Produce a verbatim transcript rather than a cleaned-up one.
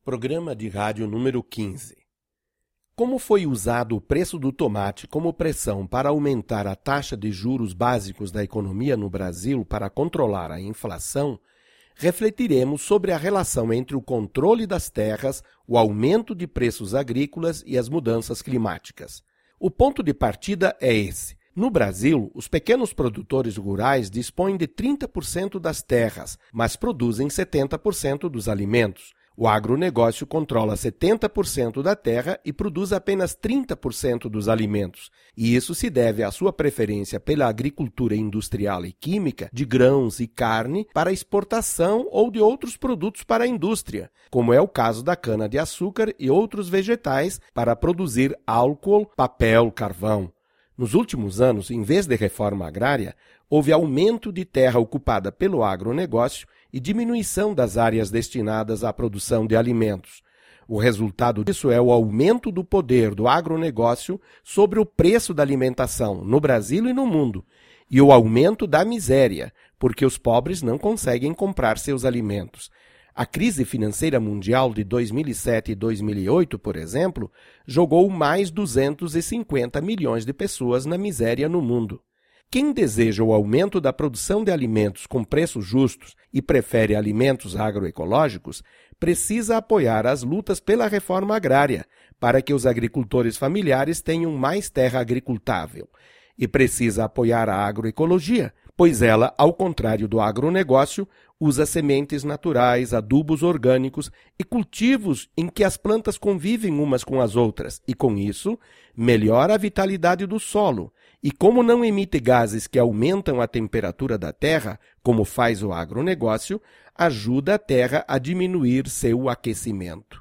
Programa de rádio número quinze. Como foi usado o preço do tomate como pressão para aumentar a taxa de juros básicos da economia no Brasil para controlar a inflação, refletiremos sobre a relação entre o controle das terras, o aumento de preços agrícolas e as mudanças climáticas. O ponto de partida é esse. No Brasil, os pequenos produtores rurais dispõem de trinta por cento das terras, mas produzem setenta por cento dos alimentos. O agronegócio controla setenta por cento da terra e produz apenas trinta por cento dos alimentos, e isso se deve à sua preferência pela agricultura industrial e química de grãos e carne para exportação ou de outros produtos para a indústria, como é o caso da cana-de-açúcar e outros vegetais para produzir álcool, papel, carvão. Nos últimos anos, em vez de reforma agrária, houve aumento de terra ocupada pelo agronegócio e diminuição das áreas destinadas à produção de alimentos. O resultado disso é o aumento do poder do agronegócio sobre o preço da alimentação no Brasil e no mundo, e o aumento da miséria, porque os pobres não conseguem comprar seus alimentos. A crise financeira mundial de dois mil e sete e dois mil e oito, por exemplo, jogou mais duzentos e cinquenta milhões de pessoas na miséria no mundo. Quem deseja o aumento da produção de alimentos com preços justos e prefere alimentos agroecológicos, precisa apoiar as lutas pela reforma agrária, para que os agricultores familiares tenham mais terra agricultável. E precisa apoiar a agroecologia, pois ela, ao contrário do agronegócio, usa sementes naturais, adubos orgânicos e cultivos em que as plantas convivem umas com as outras e, com isso, melhora a vitalidade do solo. E como não emite gases que aumentam a temperatura da terra, como faz o agronegócio, ajuda a terra a diminuir seu aquecimento.